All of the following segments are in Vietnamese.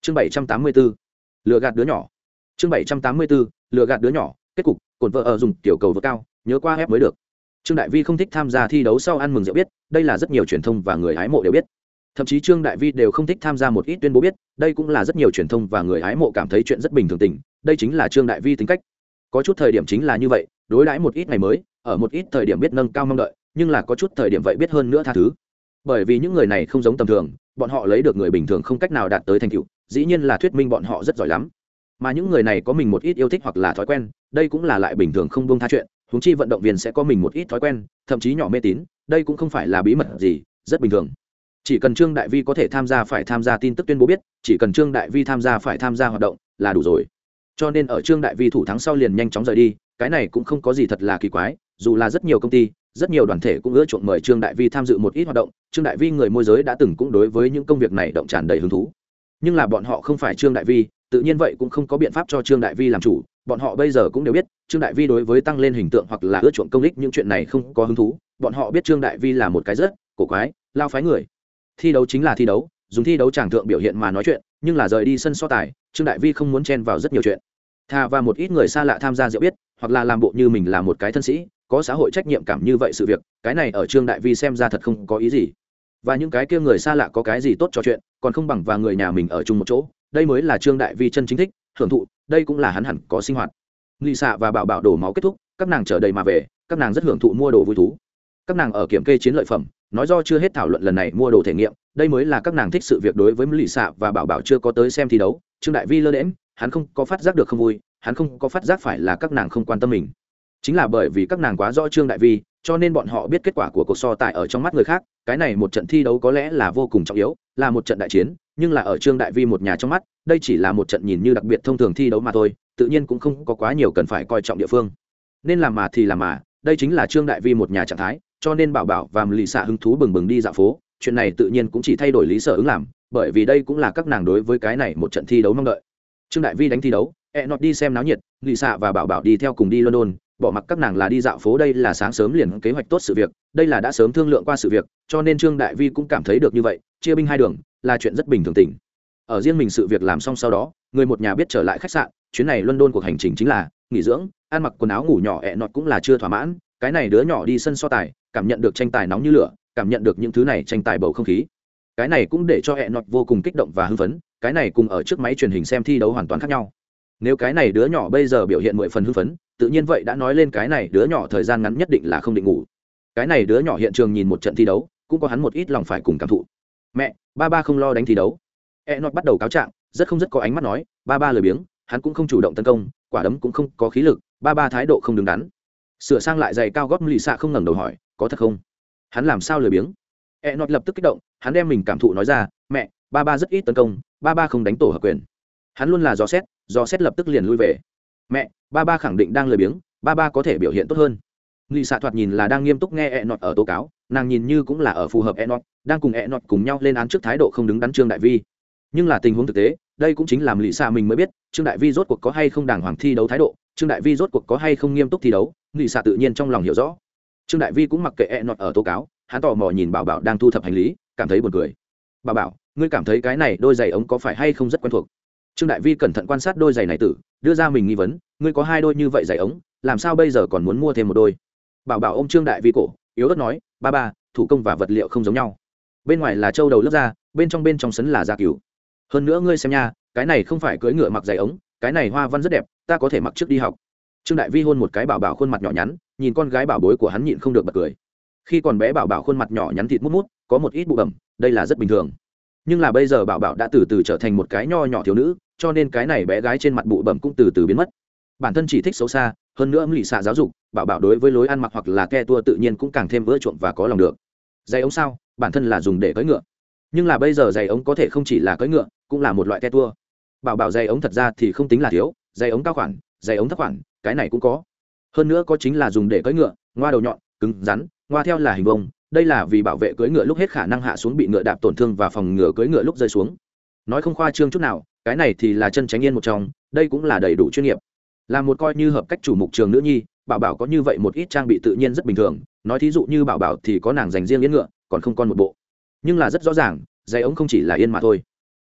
chương 784, lừa gạt đứa nhỏ. chương 784, lừa gạt đứa nhỏ. Kết cục cồn vợ ở dùng tiểu cầu vượt cao, nhớ qua ép mới được. Trương Đại Vi không thích tham gia thi đấu sau ăn mừng rượu biết, đây là rất nhiều truyền thông và người hái mộ đều biết. Thậm chí Trương Đại Vi đều không thích tham gia một ít tuyên bố biết, đây cũng là rất nhiều truyền thông và người hái mộ cảm thấy chuyện rất bình thường tình, đây chính là Trương Đại Vi tính cách. Có chút thời điểm chính là như vậy, đối đãi một ít ngày mới, ở một ít thời điểm biết nâng cao mong đợi, nhưng là có chút thời điểm vậy biết hơn nữa tha thứ. Bởi vì những người này không giống tầm thường, bọn họ lấy được người bình thường không cách nào đạt tới thành tựu, dĩ nhiên là thuyết minh bọn họ rất giỏi lắm. Mà những người này có mình một ít yêu thích hoặc là thói quen, đây cũng là lại bình thường không buông tha chuyện, huống chi vận động viên sẽ có mình một ít thói quen, thậm chí nhỏ mê tín, đây cũng không phải là bí mật gì, rất bình thường. Chỉ cần Trương Đại Vi có thể tham gia phải tham gia tin tức tuyên bố biết, chỉ cần Trương Đại Vi tham gia phải tham gia hoạt động là đủ rồi. Cho nên ở Trương Đại Vi thủ thắng sau liền nhanh chóng rời đi, cái này cũng không có gì thật là kỳ quái, dù là rất nhiều công ty, rất nhiều đoàn thể cũng ưa chuộng mời Trương Đại Vi tham dự một ít hoạt động, Trương Đại Vi người môi giới đã từng cũng đối với những công việc này động tràn đầy hứng thú. Nhưng là bọn họ không phải Trương Đại Vi, tự nhiên vậy cũng không có biện pháp cho Trương Đại Vi làm chủ, bọn họ bây giờ cũng đều biết, Trương Đại Vi đối với tăng lên hình tượng hoặc là ưa chuộng công ích những chuyện này không có hứng thú, bọn họ biết Trương Đại Vi là một cái rất cổ quái, lao phái người. Thi đấu chính là thi đấu, dùng thi đấu tràng thượng biểu hiện mà nói chuyện, nhưng là rời đi sân so tài, Trương Đại Vi không muốn chen vào rất nhiều chuyện. Thà và một ít người xa lạ tham gia rượu biết, hoặc là làm bộ như mình là một cái thân sĩ, có xã hội trách nhiệm cảm như vậy sự việc, cái này ở Trương Đại Vi xem ra thật không có ý gì. Và những cái kia người xa lạ có cái gì tốt trò chuyện, còn không bằng và người nhà mình ở chung một chỗ, đây mới là Trương Đại Vi chân chính thích, hưởng thụ, đây cũng là hắn hẳn có sinh hoạt. Lisa và Bảo Bảo đổ máu kết thúc, các nàng chờ đầy mà về, các nàng rất hưởng thụ mua đồ vui thú. Các nàng ở kiểm kê chiến lợi phẩm, nói do chưa hết thảo luận lần này mua đồ thể nghiệm, đây mới là các nàng thích sự việc. Đối với Lisa và Bảo Bảo chưa có tới xem thi đấu, Trương Đại Vi lơ đễnh, hắn không có phát giác được không vui, hắn không có phát giác phải là các nàng không quan tâm mình. Chính là bởi vì các nàng quá rõ Trương Đại Vi, cho nên bọn họ biết kết quả của cuộc so tài ở trong mắt người khác, cái này một trận thi đấu có lẽ là vô cùng trọng yếu, là một trận đại chiến, nhưng là ở Trương Đại Vi một nhà trong mắt, đây chỉ là một trận nhìn như đặc biệt thông thường thi đấu mà thôi, tự nhiên cũng không có quá nhiều cần phải coi trọng địa phương. Nên làm mà thì làm mà, đây chính là Trương Đại Vi một nhà trạng thái, cho nên Bảo Bảo và Lý Sạ hứng thú bừng bừng đi dạo phố, chuyện này tự nhiên cũng chỉ thay đổi Lý Sở ứng làm, bởi vì đây cũng là các nàng đối với cái này một trận thi đấu mong đợi. Trương Đại Vi đánh thi đấu, nọt đi xem náo nhiệt, Lý Sạ và Bảo Bảo đi theo cùng đi London, bỏ mặc các nàng là đi dạo phố, đây là sáng sớm liền kế hoạch tốt sự việc, đây là đã sớm thương lượng qua sự việc, cho nên Trương Đại Vi cũng cảm thấy được như vậy, chia binh hai đường là chuyện rất bình thường tình. Ở riêng mình sự việc làm xong sau đó, người một nhà biết trở lại khách sạn, chuyến này London cuộc hành trình chính là nghỉ dưỡng, ăn mặc quần áo ngủ nhỏ, nọt cũng là chưa thỏa mãn, cái này đứa nhỏ đi sân so tài, cảm nhận được tranh tài nóng như lửa, cảm nhận được những thứ này tranh tài bầu không khí, cái này cũng để cho nọt vô cùng kích động và hưng phấn, cái này cùng ở trước máy truyền hình xem thi đấu hoàn toàn khác nhau. Nếu cái này đứa nhỏ bây giờ biểu hiện 10 phần hưng phấn, tự nhiên vậy đã nói lên cái này đứa nhỏ thời gian ngắn nhất định là không định ngủ. Cái này đứa nhỏ hiện trường nhìn một trận thi đấu, cũng có hắn một ít lòng phải cùng cảm thụ. Mẹ, ba không lo đánh thi đấu. Nọt bắt đầu cáo trạng, rất có ánh mắt nói, ba lười biếng, hắn cũng không chủ động tấn công, quả đấm cũng không có khí lực, ba thái độ không đứng đắn. Sửa sang lại giày cao gót Lì Xạ không ngẩng đầu hỏi, có thật không? Hắn làm sao lười biếng? Nọt lập tức kích động, hắn đem mình cảm thụ nói ra, mẹ, ba rất ít tấn công, ba không đánh tổ hợp quyền. Hắn luôn là dò xét lập tức liền lui về. Mẹ, ba khẳng định đang lười biếng, ba có thể biểu hiện tốt hơn. Lì Xạ thoạt nhìn là đang nghiêm túc nghe nọt ở tố cáo, nàng nhìn như cũng là ở phù hợp nọt, đang cùng nọt cùng nhau lên án trước thái độ không đứng đắn Trương Đại Vi. Nhưng là tình huống thực tế, đây cũng chính làm Lì Xạ mình mới biết, Trương Đại Vi rốt cuộc có hay không đàng hoàng thi đấu thái độ, Trương Đại Vi rốt cuộc có hay không nghiêm túc thi đấu, Lì Xạ tự nhiên trong lòng hiểu rõ. Trương Đại Vi cũng mặc kệ nọt ở tố cáo, hắn tò mò nhìn Bảo Bảo đang thu thập hành lý, cảm thấy buồn cười. Bảo, ngươi cảm thấy cái này đôi giày ống có phải hay không rất quen thuộc? Trương Đại Vi cẩn thận quan sát đôi giày này tử, đưa ra mình nghi vấn, ngươi có 2 đôi như vậy giày ống, làm sao bây giờ còn muốn mua thêm một đôi? Bảo ôm Trương Đại Vi cổ, yếu ớt nói, ba, thủ công và vật liệu không giống nhau. Bên ngoài là trâu đầu lớp da, bên trong sấn là da cừu. Hơn nữa ngươi xem nha, cái này không phải cưỡi ngựa mặc giày ống, cái này hoa văn rất đẹp, ta có thể mặc trước đi học. Trương Đại Vi hôn một cái Bảo khuôn mặt nhỏ nhắn, nhìn con gái bảo bối của hắn nhịn không được bật cười. Khi còn bé Bảo khuôn mặt nhỏ nhắn thịt mút, có một ít bụ bẩm, đây là rất bình thường. Nhưng là bây giờ Bảo đã từ từ trở thành một cái nho nhỏ thiếu nữ, cho nên cái này bé gái trên mặt bụ bẩm cũng từ từ biến mất. Bản thân chỉ thích xấu xa, hơn nữa Lì Xạ giáo dục, Bảo đối với lối ăn mặc hoặc là ke tua tự nhiên cũng càng thêm vỡ chuộng và có lòng được. Giày ống sao, bản thân là dùng để cưỡi ngựa, nhưng là bây giờ giày ống có thể không chỉ là cưỡi ngựa, cũng là một loại ke tua. Bảo giày ống thật ra thì không tính là thiếu, giày ống cao khoản, giày ống thấp khoản, cái này cũng có. Hơn nữa có chính là dùng để cưỡi ngựa, ngoa đầu nhọn, cứng rắn, ngoa theo là hình vông, đây là vì bảo vệ cưỡi ngựa lúc hết khả năng hạ xuống bị ngựa đạp tổn thương và phòng ngừa cưỡi ngựa lúc rơi xuống. Nói không khoa trương chút nào, cái này thì là chân tránh yên một trong, đây cũng là đầy đủ chuyên nghiệp. Là một coi như hợp cách chủ mục trường nữ nhi, Bảo có như vậy một ít trang bị tự nhiên rất bình thường, nói thí dụ như Bảo thì có nàng dành riêng yên ngựa, còn không con một bộ. Nhưng là rất rõ ràng, giày ống không chỉ là yên mà thôi.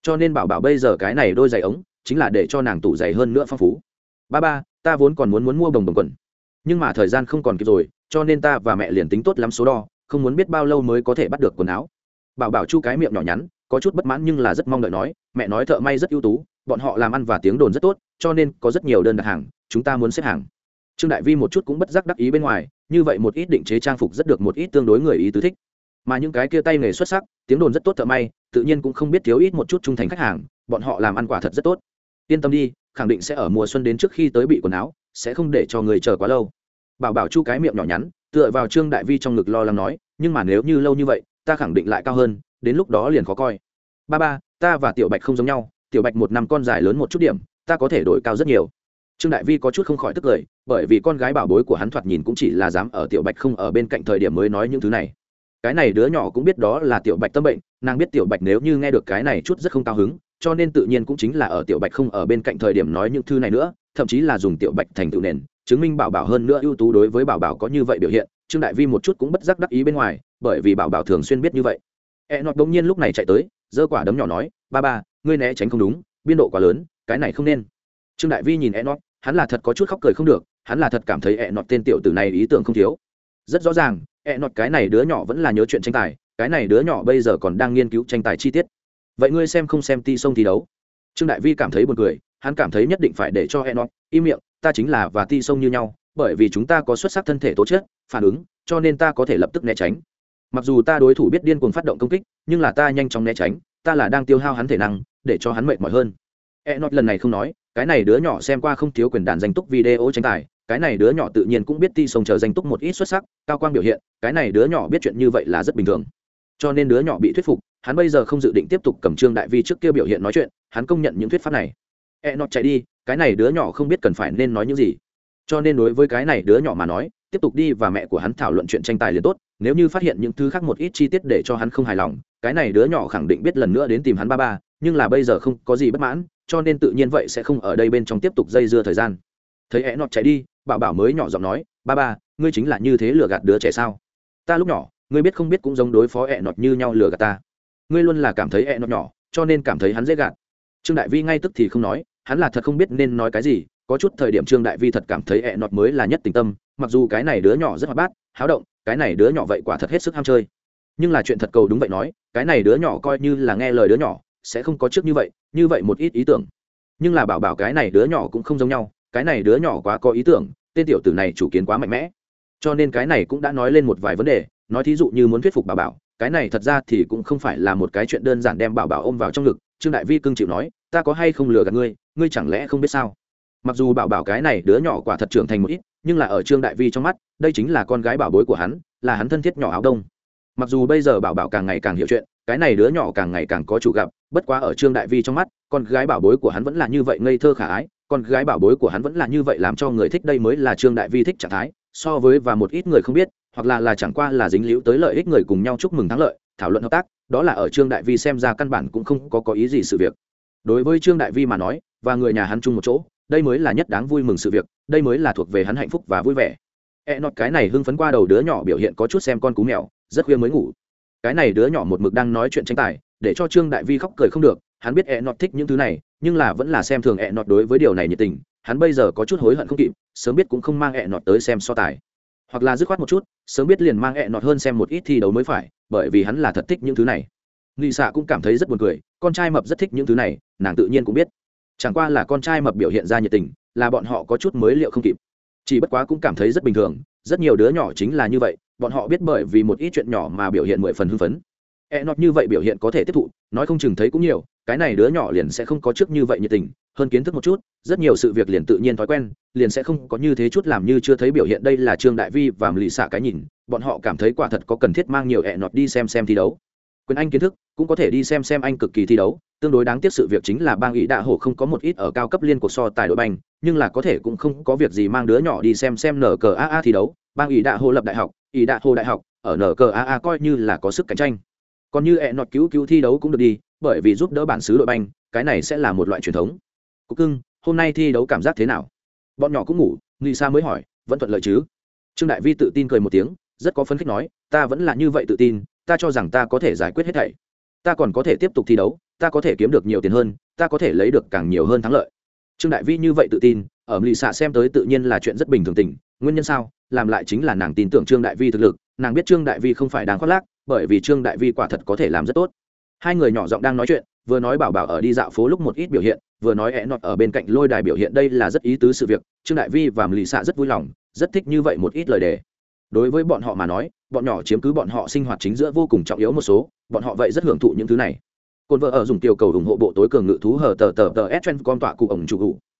cho nên bảo bảo bây giờ cái này đôi giày ống chính là để cho nàng tủ giày hơn nữa phong phú. Ba ba, ta vốn còn muốn mua bồng bồng quần, nhưng mà thời gian không còn kịp rồi, cho nên ta và mẹ liền tính tốt lắm số đo, không muốn biết bao lâu mới có thể bắt được quần áo. Bảo bảo chu cái miệng nhỏ nhắn, có chút bất mãn nhưng là rất mong đợi nói, mẹ nói thợ may rất ưu tú, bọn họ làm ăn và tiếng đồn rất tốt, cho nên có rất nhiều đơn đặt hàng, chúng ta muốn xếp hàng. Trương Đại Vi một chút cũng bất giác đắc ý bên ngoài, như vậy một ít định chế trang phục rất được một ít tương đối người ý tứ thích, mà những cái kia tay nghề xuất sắc, tiếng đồn rất tốt thợ may, tự nhiên cũng không biết thiếu ít một chút trung thành khách hàng, bọn họ làm ăn quả thật rất tốt. Yên tâm đi, khẳng định sẽ ở mùa xuân đến trước khi tới bị quần áo, sẽ không để cho người chờ quá lâu. Bảo bảo chu cái miệng nhỏ nhắn, tựa vào Trương Đại Vi trong ngực lo lắng nói, nhưng mà nếu như lâu như vậy, ta khẳng định lại cao hơn, đến lúc đó liền khó coi. Ba ba, ta và Tiểu Bạch không giống nhau, Tiểu Bạch một năm con dài lớn một chút điểm, ta có thể đổi cao rất nhiều. Trương Đại Vi có chút không khỏi tức cười, bởi vì con gái bảo bối của hắn thoạt nhìn cũng chỉ là dám ở Tiểu Bạch không ở bên cạnh thời điểm mới nói những thứ này. Cái này đứa nhỏ cũng biết đó là Tiểu Bạch tâm bệnh, nàng biết Tiểu Bạch nếu như nghe được cái này chút rất không cao hứng, cho nên tự nhiên cũng chính là ở Tiểu Bạch không ở bên cạnh thời điểm nói những thứ này nữa, thậm chí là dùng Tiểu Bạch thành tựu nền, chứng minh bảo bảo hơn nữa ưu tú. Đối với bảo bảo có như vậy biểu hiện, Trương Đại Vi một chút cũng bất giác đắc ý bên ngoài, bởi vì bảo bảo thường xuyên biết như vậy. Nọt đột nhiên lúc này chạy tới, giơ quả đấm nhỏ nói, ba ba, ngươi né tránh không đúng, biên độ quá lớn, cái này không nên. Trương Đại Vi nhìn Nọt, hắn là thật có chút khóc cười không được, hắn là thật cảm thấy Nọt tên tiểu tử này ý tưởng không thiếu. Rất rõ ràng, Nọt cái này đứa nhỏ vẫn là nhớ chuyện tranh tài, cái này đứa nhỏ bây giờ còn đang nghiên cứu tranh tài chi tiết. Vậy ngươi xem không xem Ti Sông thi đấu? Trương Đại Vi cảm thấy buồn cười, hắn cảm thấy nhất định phải để cho Nọt im miệng, ta chính là và Ti Sông như nhau, bởi vì chúng ta có xuất sắc thân thể tố chất, phản ứng, cho nên ta có thể lập tức né tránh. Mặc dù ta đối thủ biết điên cuồng phát động công kích, nhưng là ta nhanh chóng né tránh, ta là đang tiêu hao hắn thể năng, để cho hắn mệt mỏi hơn. Nọt lần này không nói, cái này đứa nhỏ xem qua không thiếu quyền đàn danh túc video tranh tài, cái này đứa nhỏ tự nhiên cũng biết Ti Sông chờ danh túc một ít xuất sắc, cao quang biểu hiện, cái này đứa nhỏ biết chuyện như vậy là rất bình thường. Cho nên đứa nhỏ bị thuyết phục, hắn bây giờ không dự định tiếp tục cầm Trương Đại Vi trước kia biểu hiện nói chuyện, hắn công nhận những thuyết pháp này. Nọt chạy đi, cái này đứa nhỏ không biết cần phải nên nói những gì. Cho nên đối với cái này đứa nhỏ mà nói, tiếp tục đi và mẹ của hắn thảo luận chuyện tranh tài liền tốt, nếu như phát hiện những thứ khác một ít chi tiết để cho hắn không hài lòng, cái này đứa nhỏ khẳng định biết lần nữa đến tìm hắn ba ba, nhưng là bây giờ không có gì bất mãn, cho nên tự nhiên vậy sẽ không ở đây bên trong tiếp tục dây dưa thời gian. Thấy Nọt chạy đi, bảo bảo mới nhỏ giọng nói, ba ba, ngươi chính là như thế lừa gạt đứa trẻ sao? Ta lúc nhỏ, ngươi biết không biết cũng giống đối phó Nọt như nhau lừa gạt ta. Ngươi luôn là cảm thấy Nọt nhỏ, cho nên cảm thấy hắn dễ gạt. Trương Đại Vi ngay tức thì không nói, hắn là thật không biết nên nói cái gì. Có chút thời điểm Trương Đại Vi thật cảm thấy Nọt mới là nhất tình tâm, mặc dù cái này đứa nhỏ rất hoạt bát, háo động, cái này đứa nhỏ vậy quả thật hết sức ham chơi. Nhưng là chuyện thật cầu đúng vậy nói, cái này đứa nhỏ coi như là nghe lời đứa nhỏ, sẽ không có trước như vậy một ít ý tưởng. Nhưng là bảo bảo cái này đứa nhỏ cũng không giống nhau, cái này đứa nhỏ quá có ý tưởng, tên tiểu tử này chủ kiến quá mạnh mẽ. Cho nên cái này cũng đã nói lên một vài vấn đề, nói thí dụ như muốn thuyết phục bảo bảo, cái này thật ra thì cũng không phải là một cái chuyện đơn giản đem bảo bảo ôm vào trong ngực. Trương Đại Vi cưng chịu nói, ta có hay không lừa gạt ngươi, ngươi chẳng lẽ không biết sao? Mặc dù bảo bảo cái này đứa nhỏ quả thật trưởng thành một ít, nhưng là ở Trương Đại Vi trong mắt, đây chính là con gái bảo bối của hắn, là hắn thân thiết nhỏ áo đông. Mặc dù bây giờ bảo bảo càng ngày càng hiểu chuyện, cái này đứa nhỏ càng ngày càng có chủ gặp, bất quá ở Trương Đại Vi trong mắt, con gái bảo bối của hắn vẫn là như vậy ngây thơ khả ái, con gái bảo bối của hắn vẫn là như vậy làm cho người thích, đây mới là Trương Đại Vi thích trạng thái. So với và một ít người không biết, hoặc là chẳng qua là dính líu tới lợi ích người cùng nhau chúc mừng thắng lợi, thảo luận hợp tác, đó là ở Trương Đại Vi xem ra căn bản cũng không có ý gì sự việc. Đối với Trương Đại Vi mà nói, và người nhà hắn chung một chỗ, đây mới là nhất đáng vui mừng sự việc, đây mới là thuộc về hắn hạnh phúc và vui vẻ. Nọt cái này hưng phấn qua đầu đứa nhỏ biểu hiện có chút xem con cú mèo, rất khuya mới ngủ. Cái này đứa nhỏ một mực đang nói chuyện tranh tài, để cho Trương Đại Vi khóc cười không được, hắn biết Nọt thích những thứ này, nhưng là vẫn là xem thường Nọt đối với điều này nhiệt tình, hắn bây giờ có chút hối hận không kịp, sớm biết cũng không mang Nọt tới xem so tài, hoặc là dứt khoát một chút, sớm biết liền mang Nọt hơn xem một ít thi đấu mới phải, bởi vì hắn là thật thích những thứ này. Lì Xạ cũng cảm thấy rất buồn cười, con trai mập rất thích những thứ này, nàng tự nhiên cũng biết. Chẳng qua là con trai mập biểu hiện ra nhiệt tình, là bọn họ có chút mới liệu không kịp. Chỉ bất quá cũng cảm thấy rất bình thường, rất nhiều đứa nhỏ chính là như vậy, bọn họ biết bởi vì một ít chuyện nhỏ mà biểu hiện 10 phần hưng phấn. Nọt như vậy biểu hiện có thể tiếp thụ, nói không chừng thấy cũng nhiều, cái này đứa nhỏ liền sẽ không có trước như vậy nhiệt tình, hơn kiến thức một chút, rất nhiều sự việc liền tự nhiên thói quen, liền sẽ không có như thế chút làm như chưa thấy biểu hiện. Đây là Trương Đại Vi và Lì Xạ cái nhìn, bọn họ cảm thấy quả thật có cần thiết mang nhiều Nọt đi xem thi đấu. Quyền Anh kiến thức cũng có thể đi xem Anh cực kỳ thi đấu, tương đối đáng tiếc sự việc chính là bang Ý Đạ Hồ không có một ít ở cao cấp liên cuộc so tài đội banh, nhưng là có thể cũng không có việc gì mang đứa nhỏ đi xem NCAA thi đấu. Bang Ý Đạ Hồ lập đại học, Ý Đạ Hồ đại học ở NCAA coi như là có sức cạnh tranh. Còn như Nọt cứu thi đấu cũng được đi, bởi vì giúp đỡ bản xứ đội banh, cái này sẽ là một loại truyền thống. Cục cưng, hôm nay thi đấu cảm giác thế nào? Bọn nhỏ cũng ngủ, Lisa mới hỏi, vẫn thuận lợi chứ? Trương Đại Vi tự tin cười một tiếng, rất có phấn khích nói, ta vẫn là như vậy tự tin, ta cho rằng ta có thể giải quyết hết thảy, ta còn có thể tiếp tục thi đấu, ta có thể kiếm được nhiều tiền hơn, ta có thể lấy được càng nhiều hơn thắng lợi. Trương Đại Vi như vậy tự tin, ở lì xạ xem tới tự nhiên là chuyện rất bình thường tình. Nguyên nhân sao? Làm lại chính là nàng tin tưởng Trương Đại Vi thực lực, nàng biết Trương Đại Vi không phải đang khoác lác, bởi vì Trương Đại Vi quả thật có thể làm rất tốt. Hai người nhỏ giọng đang nói chuyện, vừa nói bảo bảo ở đi dạo phố lúc một ít biểu hiện, vừa nói nọt ở bên cạnh lôi đài biểu hiện, đây là rất ý tứ sự việc. Trương Đại Vi và lì xạ rất vui lòng, rất thích như vậy một ít lời đề. Đối với bọn họ mà nói, bọn nhỏ chiếm cứ bọn họ sinh hoạt chính giữa vô cùng trọng yếu một số, bọn họ vậy rất hưởng thụ những thứ này. Côn vợ ở dùng tiểu cầu ủng hộ bộ tối cường ngự thú hở tờ s con tọa cụ ổng chủ cụ.